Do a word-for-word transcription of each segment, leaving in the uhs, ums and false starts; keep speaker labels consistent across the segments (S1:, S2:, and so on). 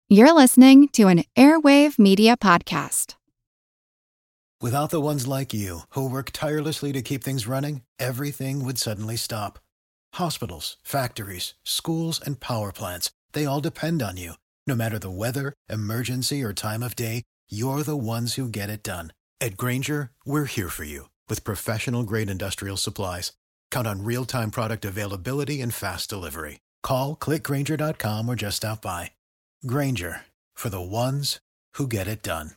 S1: You're listening to an Airwave Media Podcast.
S2: Without the ones like you, who work tirelessly to keep things running, everything would suddenly stop. Hospitals, factories, schools, and power plants, they all depend on you. No matter the weather, emergency, or time of day, you're the ones who get it done. At Grainger, we're here for you with professional-grade industrial supplies. Count on real-time product availability and fast delivery. Call, click Grainger dot com, or just stop by. Grainger, for the ones who get it done.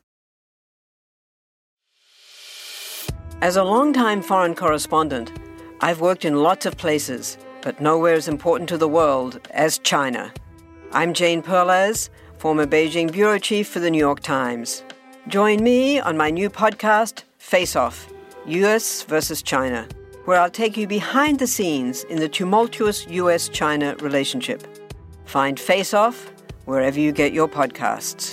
S3: As a longtime foreign correspondent, I've worked in lots of places, but nowhere as important to the world as China. I'm Jane Perlez, former Beijing bureau chief for the New York Times. Join me on my new podcast, Face Off, U S versus China, where I'll take you behind the scenes in the tumultuous U S China relationship. Find Face Off wherever you get your podcasts.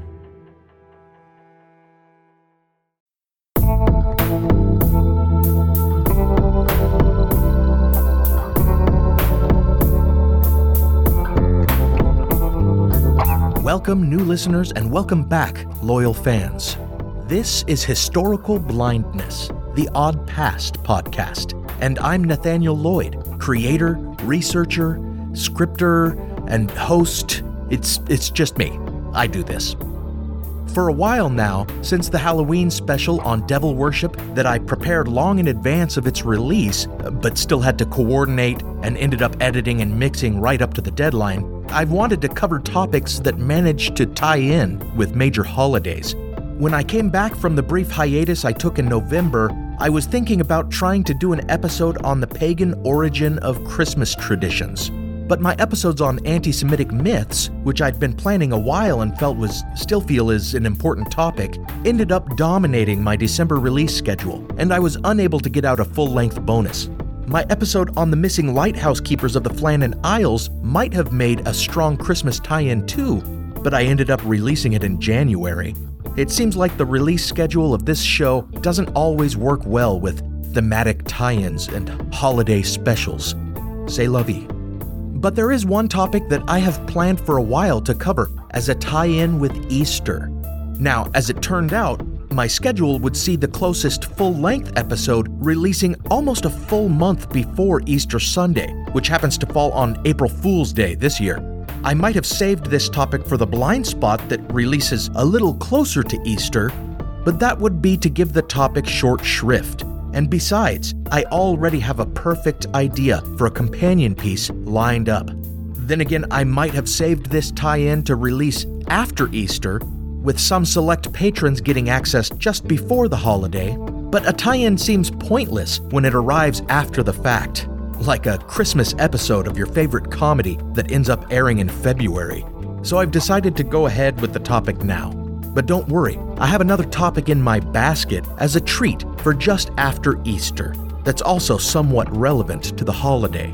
S4: Welcome, new listeners, and welcome back, loyal fans. This is Historical Blindness, the Odd Past podcast, and I'm Nathaniel Lloyd, creator, researcher, scripter, and host. It's it's just me. I do this. For a while now, since the Halloween special on devil worship that I prepared long in advance of its release, but still had to coordinate and ended up editing and mixing right up to the deadline, I've wanted to cover topics that manage to tie in with major holidays. When I came back from the brief hiatus I took in November, I was thinking about trying to do an episode on the pagan origin of Christmas traditions. But my episodes on anti-Semitic myths, which I'd been planning a while and felt was still feel is an important topic, ended up dominating my December release schedule, and I was unable to get out a full-length bonus. My episode on the missing lighthouse keepers of the Flannan Isles might have made a strong Christmas tie-in too, but I ended up releasing it in January. It seems like the release schedule of this show doesn't always work well with thematic tie-ins and holiday specials. C'est la vie. But there is one topic that I have planned for a while to cover as a tie-in with Easter. Now, as it turned out, my schedule would see the closest full-length episode releasing almost a full month before Easter Sunday, which happens to fall on April Fool's Day this year. I might have saved this topic for the blind spot that releases a little closer to Easter, but that would be to give the topic short shrift. And besides, I already have a perfect idea for a companion piece lined up. Then again, I might have saved this tie-in to release after Easter, with some select patrons getting access just before the holiday, but a tie-in seems pointless when it arrives after the fact, like a Christmas episode of your favorite comedy that ends up airing in February. So I've decided to go ahead with the topic now. But don't worry, I have another topic in my basket as a treat for just after Easter that's also somewhat relevant to the holiday.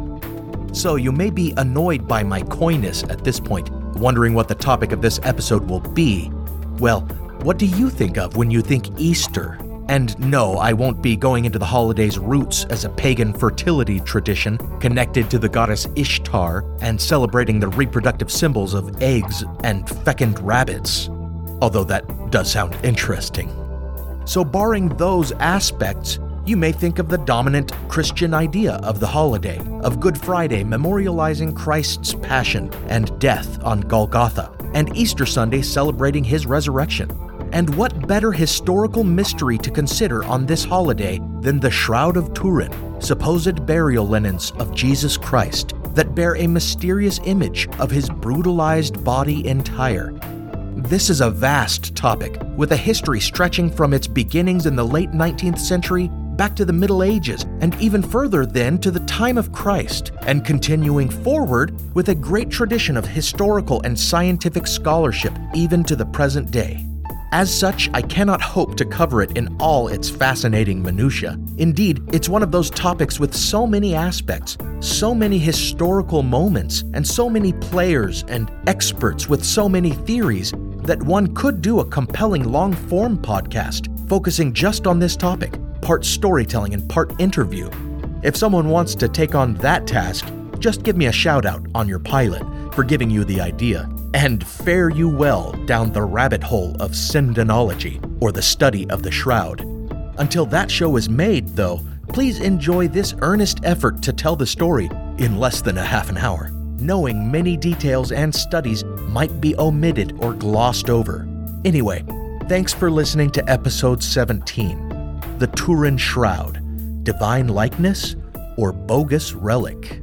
S4: So you may be annoyed by my coyness at this point, wondering what the topic of this episode will be. Well, what do you think of when you think Easter? And no, I won't be going into the holiday's roots as a pagan fertility tradition connected to the goddess Ishtar and celebrating the reproductive symbols of eggs and fecund rabbits. Although that does sound interesting. So barring those aspects, you may think of the dominant Christian idea of the holiday, of Good Friday memorializing Christ's passion and death on Golgotha, and Easter Sunday celebrating his resurrection. And what better historical mystery to consider on this holiday than the Shroud of Turin, supposed burial linens of Jesus Christ that bear a mysterious image of his brutalized body entire. This is a vast topic, with a history stretching from its beginnings in the late nineteenth century back to the Middle Ages, and even further then to the time of Christ, and continuing forward with a great tradition of historical and scientific scholarship even to the present day. As such, I cannot hope to cover it in all its fascinating minutiae. Indeed, it's one of those topics with so many aspects, so many historical moments, and so many players and experts with so many theories that one could do a compelling long-form podcast focusing just on this topic, part storytelling and part interview. If someone wants to take on that task, just give me a shout out on your pilot for giving you the idea. and fare you well down the rabbit hole of syndenology, or the study of the shroud. Until that show is made, though, please enjoy this earnest effort to tell the story in less than a half an hour, knowing many details and studies might be omitted or glossed over. Anyway, thanks for listening to episode seventeen, The Turin Shroud, Divine Likeness or Bogus Relic.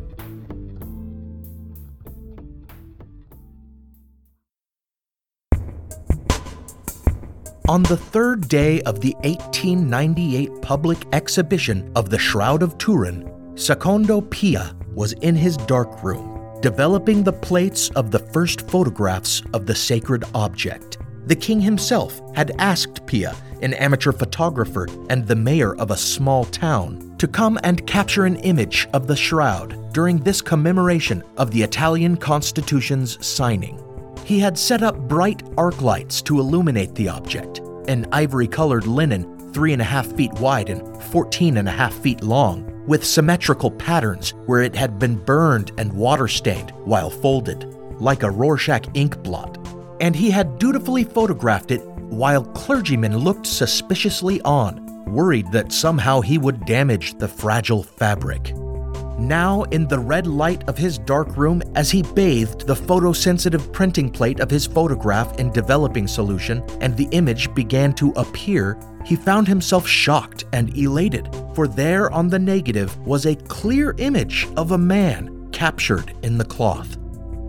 S4: On the third day of the eighteen ninety-eight public exhibition of the Shroud of Turin, Secondo Pia was in his darkroom, developing the plates of the first photographs of the sacred object. The king himself had asked Pia, an amateur photographer and the mayor of a small town, to come and capture an image of the shroud during this commemoration of the Italian Constitution's signing. He had set up bright arc lights to illuminate the object, an ivory-colored linen three and a half feet wide and fourteen and a half feet long, with symmetrical patterns where it had been burned and water-stained while folded, like a Rorschach ink blot. And he had dutifully photographed it while clergymen looked suspiciously on, worried that somehow he would damage the fragile fabric. Now, in the red light of his darkroom, as he bathed the photosensitive printing plate of his photograph in developing solution and the image began to appear, he found himself shocked and elated, for there on the negative was a clear image of a man captured in the cloth.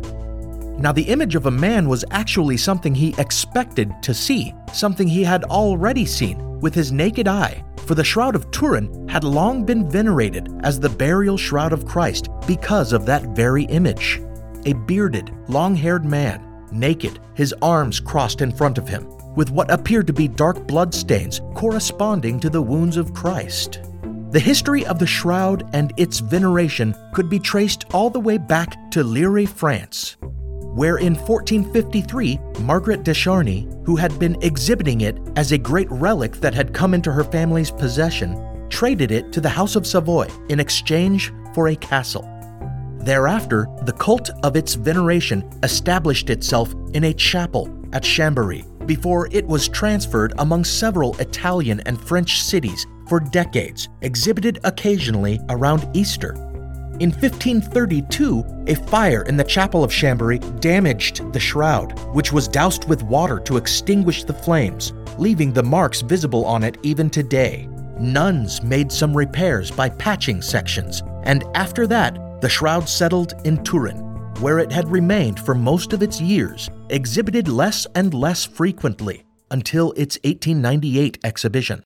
S4: Now, the image of a man was actually something he expected to see, something he had already seen with his naked eye, for the Shroud of Turin had long been venerated as the burial shroud of Christ because of that very image. A bearded, long-haired man, naked, his arms crossed in front of him, with what appeared to be dark blood stains corresponding to the wounds of Christ. The history of the shroud and its veneration could be traced all the way back to Liray, France, where in fourteen fifty-three, Margaret de Charny, who had been exhibiting it as a great relic that had come into her family's possession, traded it to the House of Savoy in exchange for a castle. Thereafter, the cult of its veneration established itself in a chapel at Chambéry before it was transferred among several Italian and French cities for decades, exhibited occasionally around Easter. In fifteen thirty-two, a fire in the chapel of Chambéry damaged the shroud, which was doused with water to extinguish the flames, leaving the marks visible on it even today. Nuns made some repairs by patching sections, and after that, the shroud settled in Turin, where it had remained for most of its years, exhibited less and less frequently until its eighteen ninety-eight exhibition.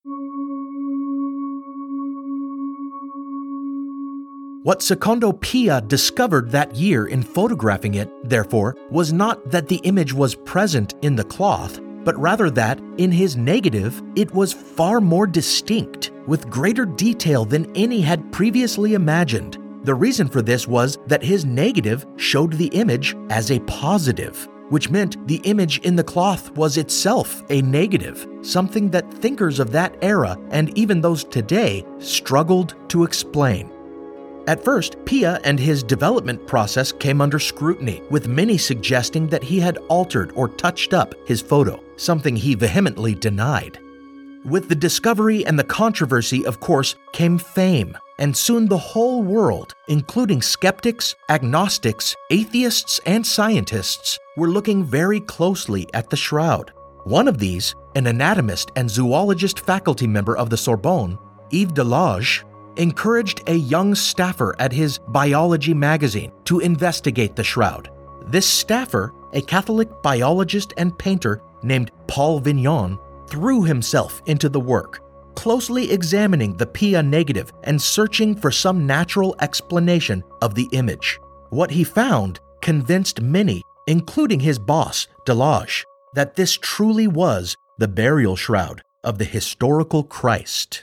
S4: What Secondo Pia discovered that year in photographing it, therefore, was not that the image was present in the cloth, but rather that, in his negative, it was far more distinct, with greater detail than any had previously imagined. The reason for this was that his negative showed the image as a positive, which meant the image in the cloth was itself a negative, something that thinkers of that era, and even those today, struggled to explain. At first, Pia and his development process came under scrutiny, with many suggesting that he had altered or touched up his photo, something he vehemently denied. With the discovery and the controversy, of course, came fame, and soon the whole world, including skeptics, agnostics, atheists, and scientists, were looking very closely at the shroud. One of these, an anatomist and zoologist faculty member of the Sorbonne, Yves Delage, encouraged a young staffer at his biology magazine to investigate the shroud. This staffer, a Catholic biologist and painter named Paul Vignon, threw himself into the work, closely examining the Pia negative and searching for some natural explanation of the image. What he found convinced many, including his boss, Delage, that this truly was the burial shroud of the historical Christ.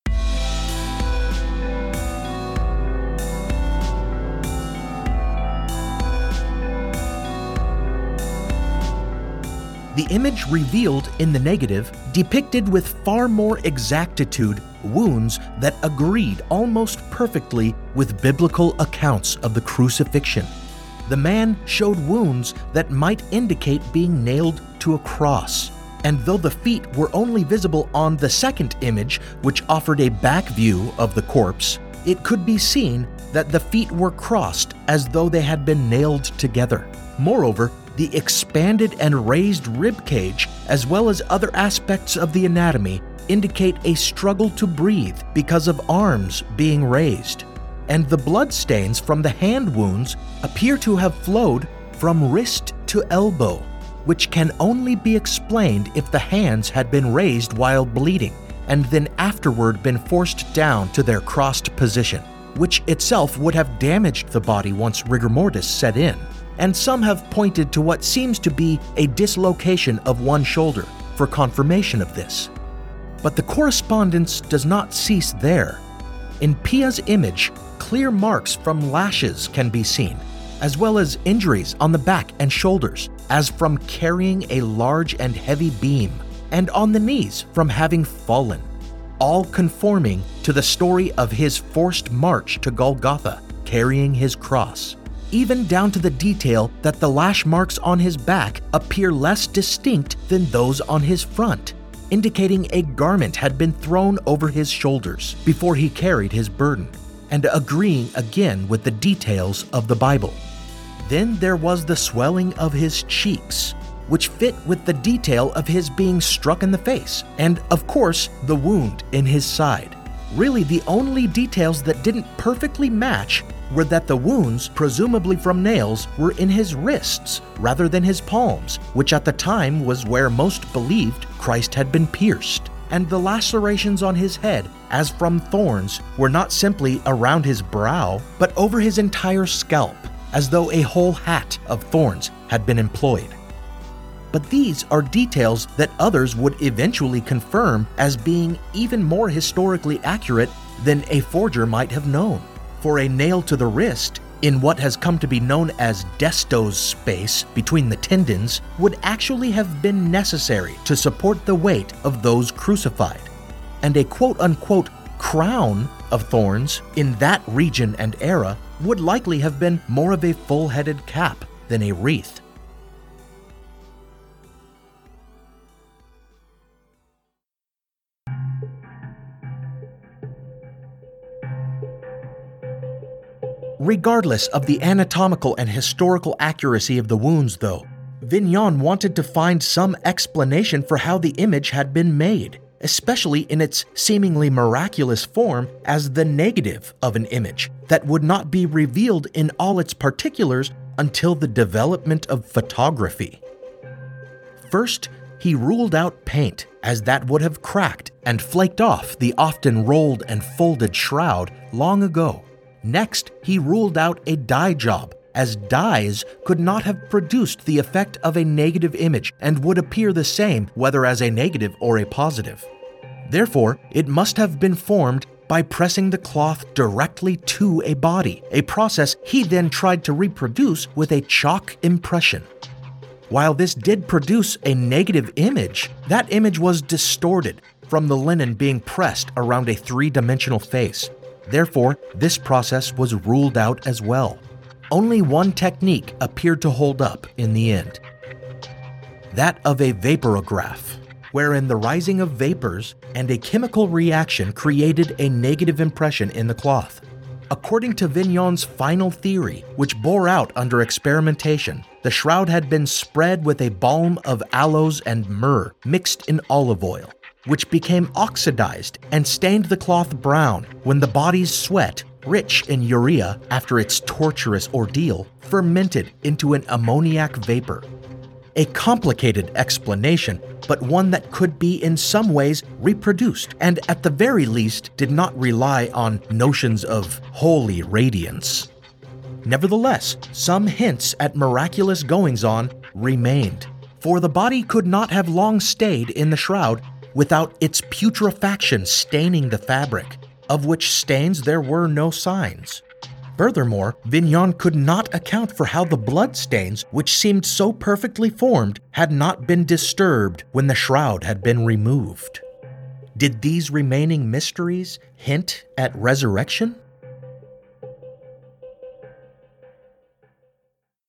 S4: The image revealed in the negative depicted with far more exactitude wounds that agreed almost perfectly with biblical accounts of the crucifixion. the man showed wounds that might indicate being nailed to a cross. And though the feet were only visible on the second image, which offered a back view of the corpse, it could be seen that the feet were crossed as though they had been nailed together. Moreover, the expanded and raised rib cage, as well as other aspects of the anatomy, indicate a struggle to breathe because of arms being raised. And the blood stains from the hand wounds appear to have flowed from wrist to elbow, which can only be explained if the hands had been raised while bleeding and then afterward been forced down to their crossed position, which itself would have damaged the body once rigor mortis set in. And some have pointed to what seems to be a dislocation of one shoulder for confirmation of this. But the correspondence does not cease there. In Pia's image, clear marks from lashes can be seen, as well as injuries on the back and shoulders, as from carrying a large and heavy beam, and on the knees from having fallen, all conforming to the story of his forced march to Golgotha, carrying his cross, even down to the detail that the lash marks on his back appear less distinct than those on his front, indicating a garment had been thrown over his shoulders before he carried his burden, and agreeing again with the details of the Bible. Then there was the swelling of his cheeks, which fit with the detail of his being struck in the face, and of course, the wound in his side. Really, the only details that didn't perfectly match were that the wounds, presumably from nails, were in his wrists rather than his palms, which at the time was where most believed Christ had been pierced. And the lacerations on his head, as from thorns, were not simply around his brow, but over his entire scalp, as though a whole hat of thorns had been employed. But these are details that others would eventually confirm as being even more historically accurate than a forger might have known. For a nail to the wrist, in what has come to be known as Desto's space between the tendons, would actually have been necessary to support the weight of those crucified. And a quote-unquote crown of thorns in that region and era would likely have been more of a full-headed cap than a wreath. Regardless of the anatomical and historical accuracy of the wounds, though, Vignon wanted to find some explanation for how the image had been made, especially in its seemingly miraculous form as the negative of an image that would not be revealed in all its particulars until the development of photography. First, he ruled out paint, as that would have cracked and flaked off the often rolled and folded shroud long ago. Next, he ruled out a dye job, as dyes could not have produced the effect of a negative image and would appear the same whether as a negative or a positive. Therefore, it must have been formed by pressing the cloth directly to a body, a process he then tried to reproduce with a chalk impression. While this did produce a negative image, that image was distorted from the linen being pressed around a three-dimensional face. Therefore, this process was ruled out as well. Only one technique appeared to hold up in the end. That of a vaporograph, wherein the rising of vapors and a chemical reaction created a negative impression in the cloth. According to Vignon's final theory, which bore out under experimentation, the shroud had been spread with a balm of aloes and myrrh mixed in olive oil, which became oxidized and stained the cloth brown when the body's sweat, rich in urea after its torturous ordeal, fermented into an ammoniac vapor. A complicated explanation, but one that could be in some ways reproduced, and at the very least did not rely on notions of holy radiance. Nevertheless, some hints at miraculous goings-on remained, for the body could not have long stayed in the shroud without its putrefaction staining the fabric, of which stains there were no signs. Furthermore, Vignon could not account for how the blood stains, which seemed so perfectly formed, had not been disturbed when the shroud had been removed. Did these remaining mysteries hint at resurrection?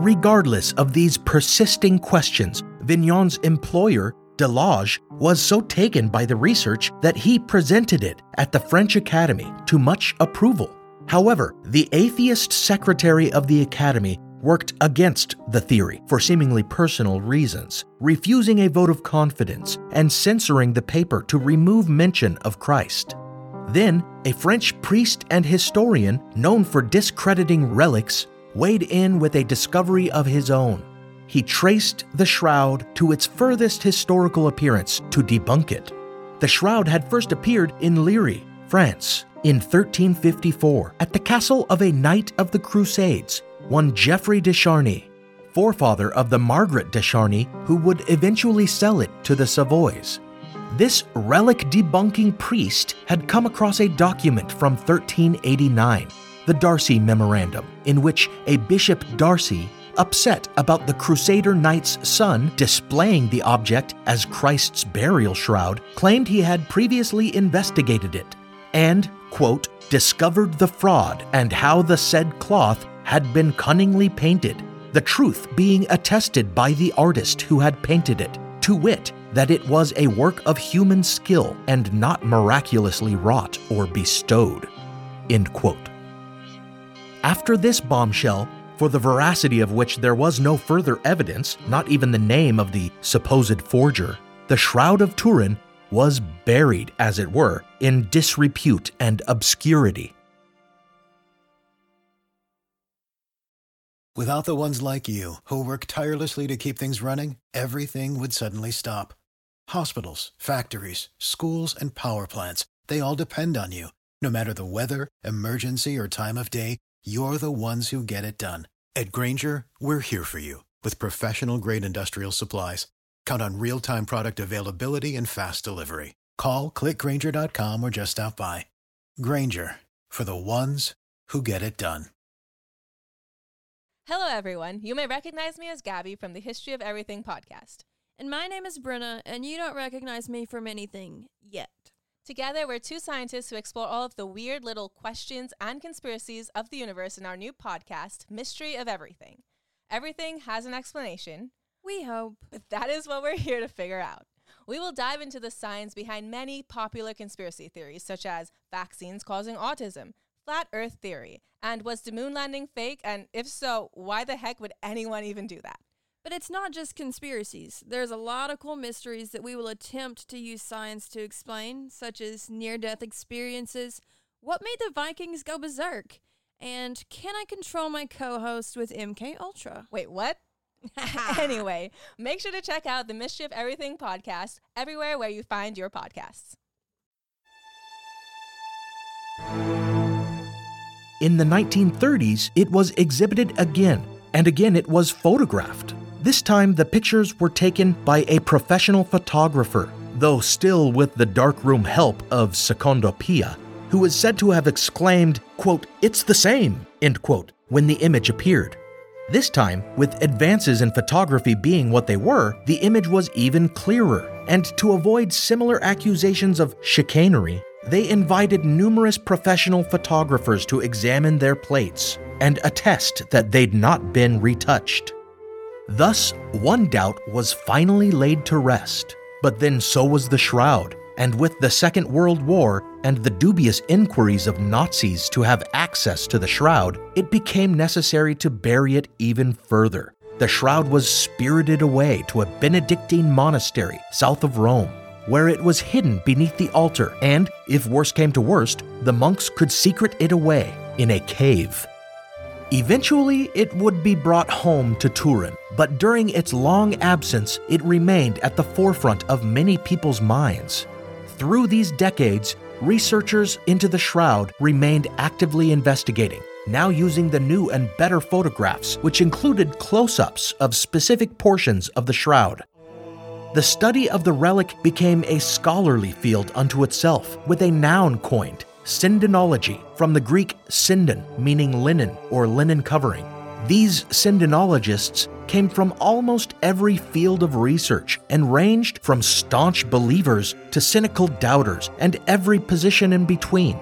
S4: regardless of these persisting questions, Vignon's employer, Delage, was so taken by the research that he presented it at the French Academy to much approval. However, the atheist secretary of the Academy worked against the theory for seemingly personal reasons, refusing a vote of confidence and censoring the paper to remove mention of Christ. Then, a French priest and historian known for discrediting relics weighed in with a discovery of his own. He traced the shroud to its furthest historical appearance to debunk it. The shroud had first appeared in Liry, France, in thirteen fifty-four at the castle of a knight of the Crusades, one Geoffrey de Charny, forefather of the Margaret de Charny, who would eventually sell it to the Savoys. This relic-debunking priest had come across a document from thirteen eighty-nine, the Darcy Memorandum, in which a Bishop Darcy, upset about the Crusader knight's son displaying the object as Christ's burial shroud, claimed he had previously investigated it and, quote, discovered the fraud and how the said cloth had been cunningly painted, the truth being attested by the artist who had painted it, to wit, that it was a work of human skill and not miraculously wrought or bestowed, end quote. After this bombshell, for the veracity of which there was no further evidence, not even the name of the supposed forger, the Shroud of Turin was buried, as it were, in disrepute and obscurity.
S2: Without the ones like you, who work tirelessly to keep things running, everything would suddenly stop. Hospitals, factories, schools, and power plants, they all depend on you. No matter the weather, emergency, or time of day, you're the ones who get it done. At Grainger, we're here for you with professional-grade industrial supplies. Count on real-time product availability and fast delivery. Call, click Grainger dot com, or just stop by. Grainger, for the ones who get it done.
S5: Hello, everyone. You may recognize me as Gabby from the History of Everything podcast.
S6: And my name is Brenna, and you don't recognize me from anything yet.
S5: Together, we're two scientists who explore all of the weird little questions and conspiracies of the universe in our new podcast, Mystery of Everything. Everything has an explanation.
S6: We hope.
S5: But that is what we're here to figure out. We will dive into the science behind many popular conspiracy theories, such as vaccines causing autism, flat earth theory, and was the moon landing fake? And if so, why the heck would anyone even do that?
S6: But it's not just conspiracies. There's a lot of cool mysteries that we will attempt to use science to explain, such as near-death experiences, what made the Vikings go berserk, and can I control my co-host with M K Ultra?
S5: Wait, what? Anyway, make sure to check out the Mystery of Everything podcast everywhere where you find your podcasts.
S4: In the nineteen thirties, it was exhibited again, and again it was photographed. This time, the pictures were taken by a professional photographer, though still with the darkroom help of Secondo Pia, who is said to have exclaimed, quote, "It's the same," end quote, when the image appeared. This time, with advances in photography being what they were, the image was even clearer, and to avoid similar accusations of chicanery, they invited numerous professional photographers to examine their plates and attest that they'd not been retouched. Thus, one doubt was finally laid to rest. But then so was the shroud, and with the Second World War and the dubious inquiries of Nazis to have access to the shroud, it became necessary to bury it even further. The shroud was spirited away to a Benedictine monastery south of Rome, where it was hidden beneath the altar, and, if worse came to worst, the monks could secret it away in a cave. Eventually, it would be brought home to Turin, but during its long absence, it remained at the forefront of many people's minds. Through these decades, researchers into the shroud remained actively investigating, now using the new and better photographs, which included close-ups of specific portions of the shroud. The study of the relic became a scholarly field unto itself, with a noun coined, syndenology, from the Greek syndon, meaning linen or linen covering. These syndenologists came from almost every field of research and ranged from staunch believers to cynical doubters and every position in between.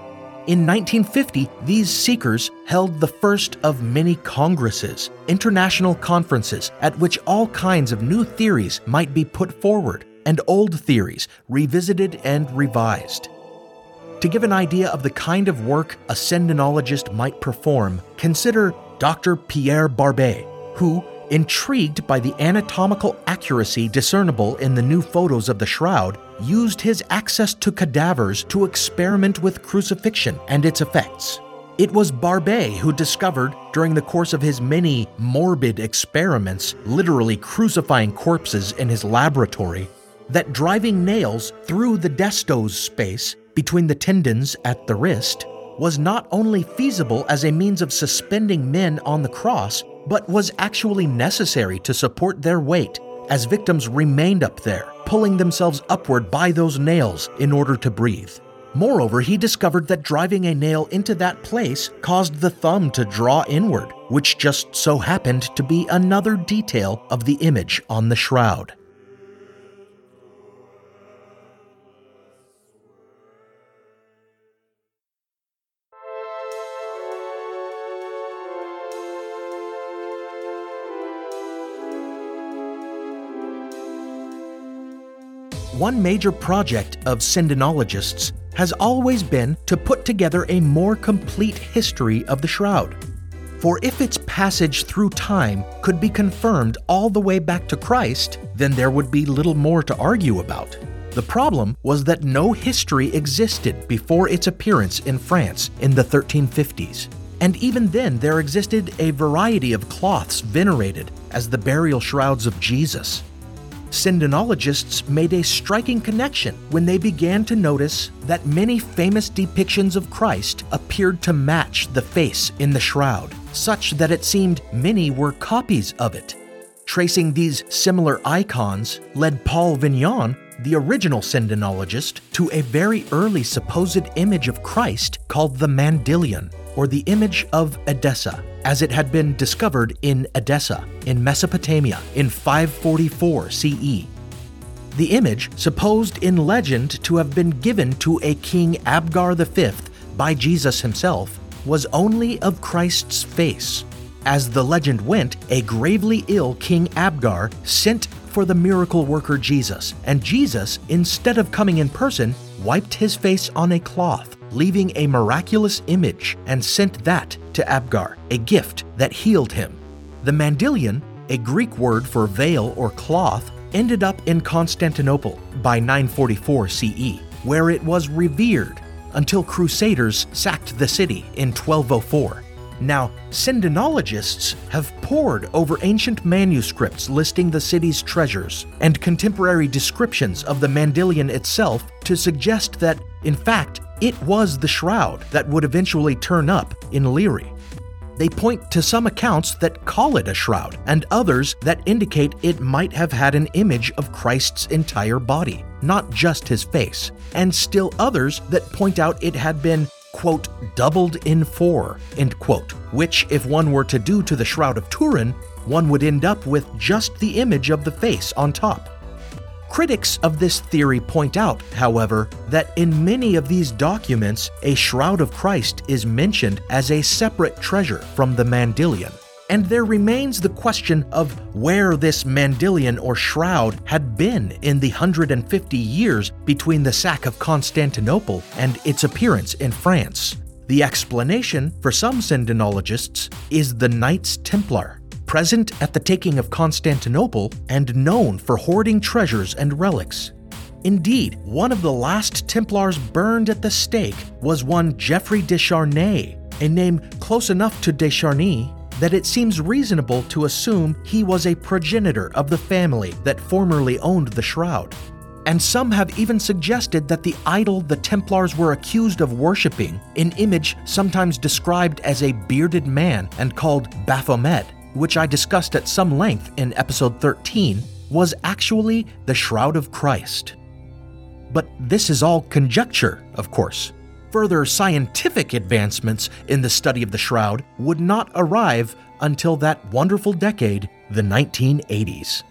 S4: In nineteen fifty, these seekers held the first of many congresses, international conferences at which all kinds of new theories might be put forward and old theories revisited and revised. To give an idea of the kind of work a Sendinologist might perform, consider Doctor Pierre Barbet, who, intrigued by the anatomical accuracy discernible in the new photos of the shroud, used his access to cadavers to experiment with crucifixion and its effects. It was Barbet who discovered, during the course of his many morbid experiments, literally crucifying corpses in his laboratory, that driving nails through the diastose space between the tendons at the wrist was not only feasible as a means of suspending men on the cross, but was actually necessary to support their weight as victims remained up there, pulling themselves upward by those nails in order to breathe. Moreover, he discovered that driving a nail into that place caused the thumb to draw inward, which just so happened to be another detail of the image on the shroud. One major project of Sendinologists has always been to put together a more complete history of the shroud. For if its passage through time could be confirmed all the way back to Christ, then there would be little more to argue about. The problem was that no history existed before its appearance in France in the thirteen fifties. And even then there existed a variety of cloths venerated as the burial shrouds of Jesus. Sendinologists made a striking connection when they began to notice that many famous depictions of Christ appeared to match the face in the shroud, such that it seemed many were copies of it. Tracing these similar icons led Paul Vignon, the original Sendinologist, to a very early supposed image of Christ called the Mandylion, or the image of Edessa, as it had been discovered in Edessa, in Mesopotamia, in five forty-four C E. The image, supposed in legend to have been given to a King Abgar the Fifth by Jesus himself, was only of Christ's face. As the legend went, a gravely ill King Abgar sent for the miracle worker Jesus, and Jesus, instead of coming in person, wiped his face on a cloth, leaving a miraculous image, and sent that to Abgar, a gift that healed him. The Mandylion, a Greek word for veil or cloth, ended up in Constantinople by nine forty-four C E, where it was revered until Crusaders sacked the city in twelve oh four. Now, Sendinologists have pored over ancient manuscripts listing the city's treasures and contemporary descriptions of the Mandylion itself to suggest that, in fact, it was the shroud that would eventually turn up in Liri. They point to some accounts that call it a shroud, and others that indicate it might have had an image of Christ's entire body, not just his face, and still others that point out it had been, quote, doubled in four, end quote, which, if one were to do to the Shroud of Turin, one would end up with just the image of the face on top. Critics of this theory point out, however, that in many of these documents, a Shroud of Christ is mentioned as a separate treasure from the Mandylion. And there remains the question of where this Mandylion or shroud had been in the one hundred fifty years between the sack of Constantinople and its appearance in France. The explanation, for some Sendinologists, is the Knights Templar, present at the taking of Constantinople and known for hoarding treasures and relics. Indeed, one of the last Templars burned at the stake was one Geoffrey de Charnay, a name close enough to de Charny that it seems reasonable to assume he was a progenitor of the family that formerly owned the shroud. And some have even suggested that the idol the Templars were accused of worshipping, an image sometimes described as a bearded man and called Baphomet, which I discussed at some length in episode thirteen, was actually the Shroud of Christ. But this is all conjecture, of course. Further scientific advancements in the study of the shroud would not arrive until that wonderful decade, the nineteen eighties.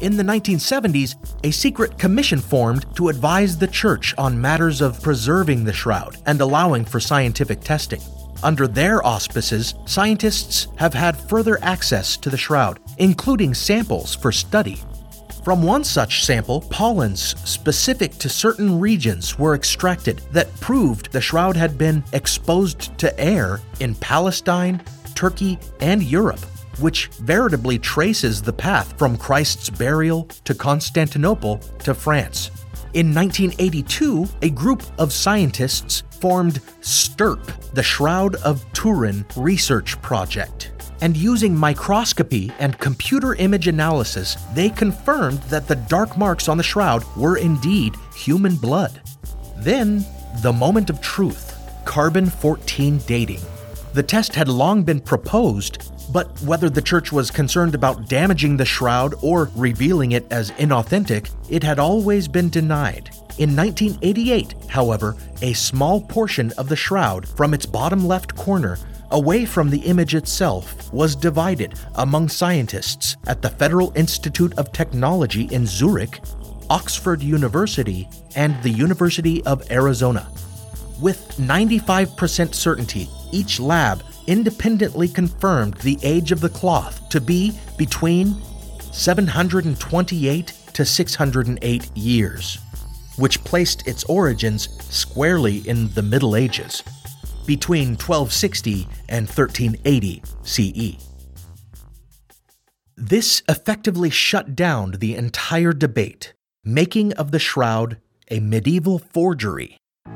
S4: In the nineteen seventies, a secret commission formed to advise the church on matters of preserving the shroud and allowing for scientific testing. Under their auspices, scientists have had further access to the shroud, including samples for study. From one such sample, pollens specific to certain regions were extracted that proved the shroud had been exposed to air in Palestine, Turkey, and Europe, which veritably traces the path from Christ's burial to Constantinople to France. In nineteen eighty-two, a group of scientists formed STURP, the Shroud of Turin Research Project. And using microscopy and computer image analysis, they confirmed that the dark marks on the shroud were indeed human blood. Then, the moment of truth, carbon fourteen dating. The test had long been proposed, but whether the church was concerned about damaging the shroud or revealing it as inauthentic, it had always been denied. In nineteen eighty-eight, however, a small portion of the shroud from its bottom left corner, away from the image itself, was divided among scientists at the Federal Institute of Technology in Zurich, Oxford University, and the University of Arizona. With ninety-five percent certainty, each lab independently confirmed the age of the cloth to be between seven hundred twenty-eight to six hundred eight years, which placed its origins squarely in the Middle Ages, between twelve sixty and thirteen eighty C E. This effectively shut down the entire debate, making of the shroud a medieval forgery.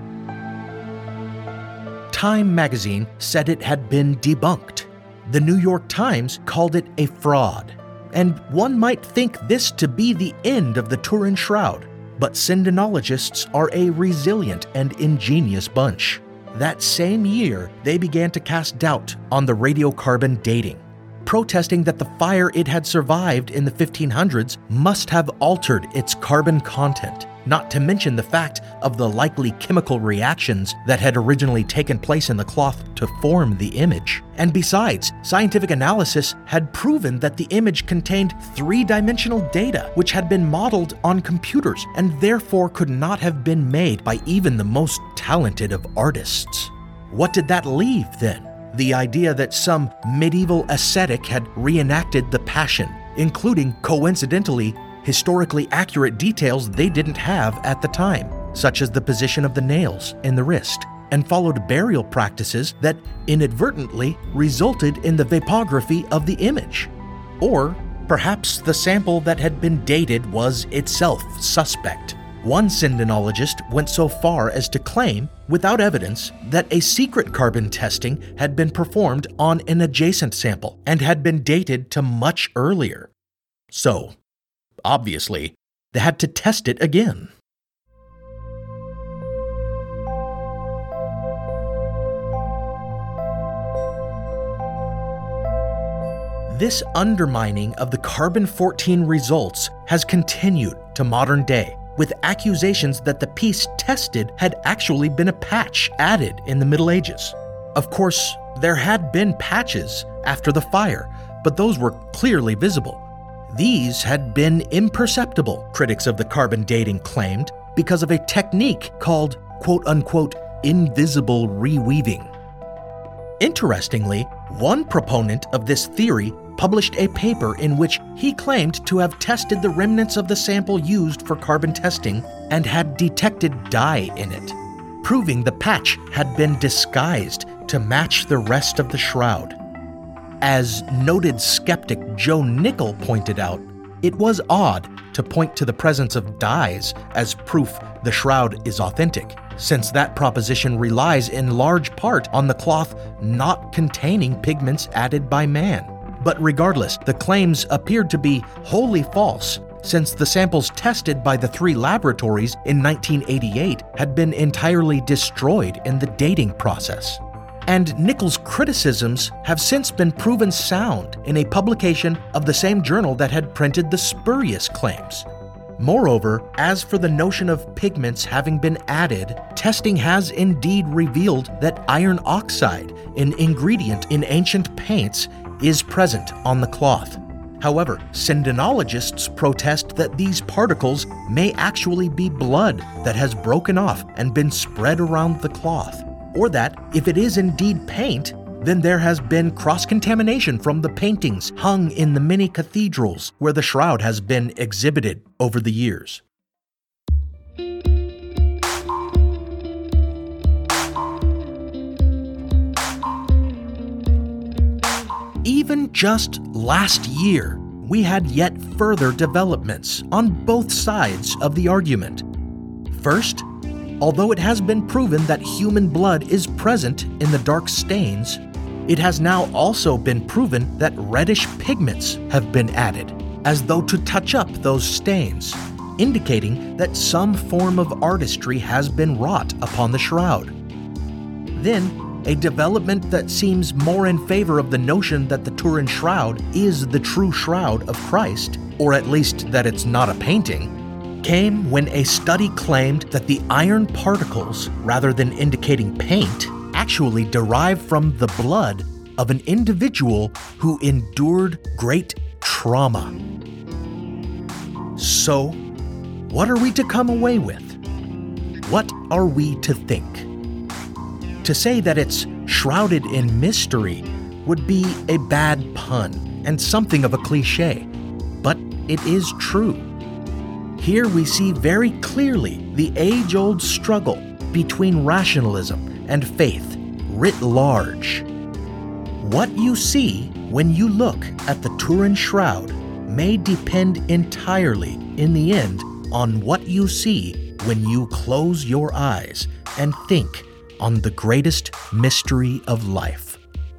S4: Time magazine said it had been debunked. The New York Times called it a fraud. And one might think this to be the end of the Turin shroud, but syndenologists are a resilient and ingenious bunch. That same year, they began to cast doubt on the radiocarbon dating, protesting that the fire it had survived in the fifteen hundreds must have altered its carbon content, not to mention the fact of the likely chemical reactions that had originally taken place in the cloth to form the image. And besides, scientific analysis had proven that the image contained three-dimensional data, which had been modeled on computers and therefore could not have been made by even the most talented of artists. What did that leave then? The idea that some medieval ascetic had reenacted the Passion, including, coincidentally, historically accurate details they didn't have at the time, such as the position of the nails in the wrist, and followed burial practices that inadvertently resulted in the vapography of the image. Or perhaps the sample that had been dated was itself suspect. One syndenologist went so far as to claim, without evidence, that a secret carbon testing had been performed on an adjacent sample and had been dated to much earlier. So, obviously, they had to test it again. This undermining of the carbon fourteen results has continued to modern day, with accusations that the piece tested had actually been a patch added in the Middle Ages. Of course, there had been patches after the fire, but those were clearly visible. These had been imperceptible, critics of the carbon dating claimed, because of a technique called quote-unquote invisible reweaving. Interestingly, one proponent of this theory published a paper in which he claimed to have tested the remnants of the sample used for carbon testing and had detected dye in it, proving the patch had been disguised to match the rest of the shroud. As noted skeptic Joe Nickell pointed out, it was odd to point to the presence of dyes as proof the shroud is authentic, since that proposition relies in large part on the cloth not containing pigments added by man. But regardless, the claims appeared to be wholly false, since the samples tested by the three laboratories in nineteen eighty-eight had been entirely destroyed in the dating process. And Nichols' criticisms have since been proven sound in a publication of the same journal that had printed the spurious claims. Moreover, as for the notion of pigments having been added, testing has indeed revealed that iron oxide, an ingredient in ancient paints, is present on the cloth. However, syndenologists protest that these particles may actually be blood that has broken off and been spread around the cloth, or that if it is indeed paint, then there has been cross-contamination from the paintings hung in the many cathedrals where the shroud has been exhibited over the years. Even just last year, we had yet further developments on both sides of the argument. First, although it has been proven that human blood is present in the dark stains, it has now also been proven that reddish pigments have been added, as though to touch up those stains, indicating that some form of artistry has been wrought upon the shroud. Then, a development that seems more in favor of the notion that the Turin Shroud is the true shroud of Christ, or at least that it's not a painting, came when a study claimed that the iron particles, rather than indicating paint, actually derive from the blood of an individual who endured great trauma. So, what are we to come away with? What are we to think? To say that it's shrouded in mystery would be a bad pun and something of a cliche, but it is true. Here we see very clearly the age-old struggle between rationalism and faith writ large. What you see when you look at the Turin Shroud may depend entirely, in the end, on what you see when you close your eyes and think on the greatest mystery of life.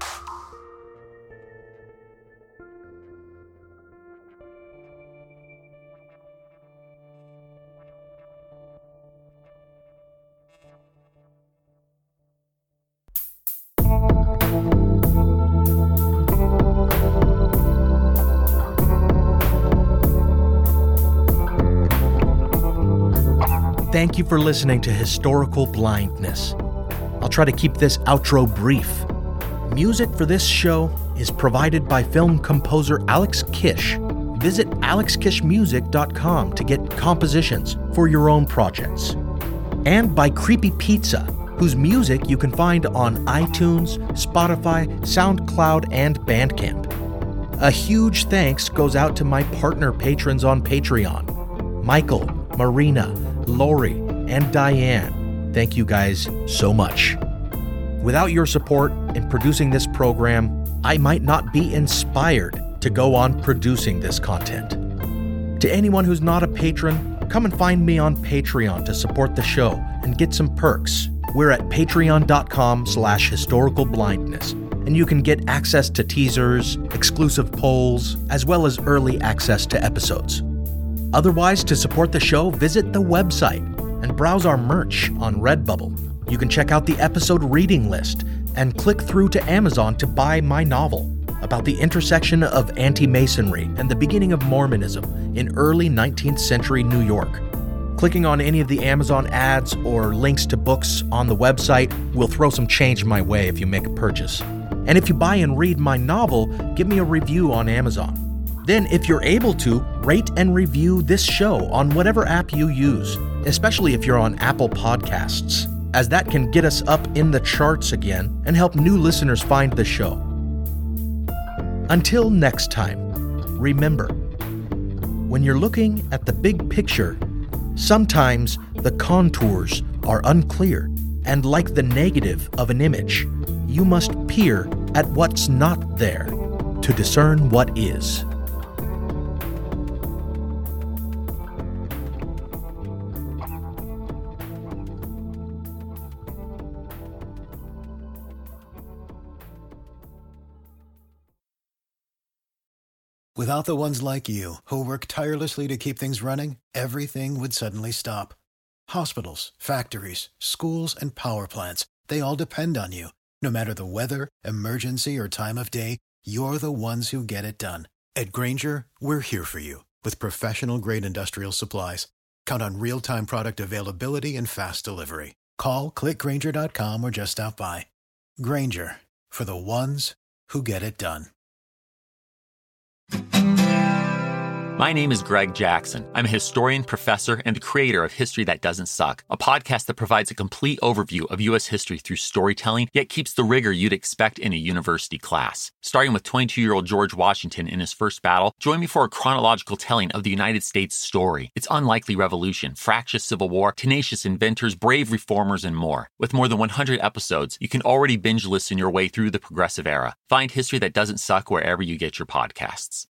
S4: Thank you for listening to Historical Blindness. I'll try to keep this outro brief. Music for this show is provided by film composer Alex Kish. Visit alex kish music dot com to get compositions for your own projects. And by Creepy Pizza, whose music you can find on iTunes, Spotify, SoundCloud, and Bandcamp. A huge thanks goes out to my partner patrons on Patreon, Michael, Marina, Lori, and Diane. Thank you guys so much. Without your support in producing this program, I might not be inspired to go on producing this content. To anyone who's not a patron, come and find me on Patreon to support the show and get some perks. We're at patreon.com slash historical blindness, and you can get access to teasers, exclusive polls, as well as early access to episodes. Otherwise, to support the show, visit the website and browse our merch on Redbubble. You can check out the episode reading list and click through to Amazon to buy my novel about the intersection of anti-Masonry and the beginning of Mormonism in early nineteenth century New York. Clicking on any of the Amazon ads or links to books on the website will throw some change my way if you make a purchase. And if you buy and read my novel, give me a review on Amazon. Then, if you're able to, rate and review this show on whatever app you use, especially if you're on Apple Podcasts, as that can get us up in the charts again and help new listeners find the show. Until next time, remember, when you're looking at the big picture, sometimes the contours are unclear, and like the negative of an image, you must peer at what's not there to discern what is.
S2: Without the ones like you, who work tirelessly to keep things running, everything would suddenly stop. Hospitals, factories, schools, and power plants, they all depend on you. No matter the weather, emergency, or time of day, you're the ones who get it done. At Grainger, we're here for you with professional-grade industrial supplies. Count on real-time product availability and fast delivery. Call, click grainger dot com, or just stop by. Grainger, for the ones who get it done.
S7: My name is Greg Jackson. I'm a historian, professor, and the creator of History That Doesn't Suck, a podcast that provides a complete overview of U S history through storytelling, yet keeps the rigor you'd expect in a university class. Starting with twenty-two-year-old George Washington in his first battle, join me for a chronological telling of the United States story, its unlikely revolution, fractious civil war, tenacious inventors, brave reformers, and more. With more than one hundred episodes, you can already binge listen your way through the progressive era. Find History That Doesn't Suck wherever you get your podcasts.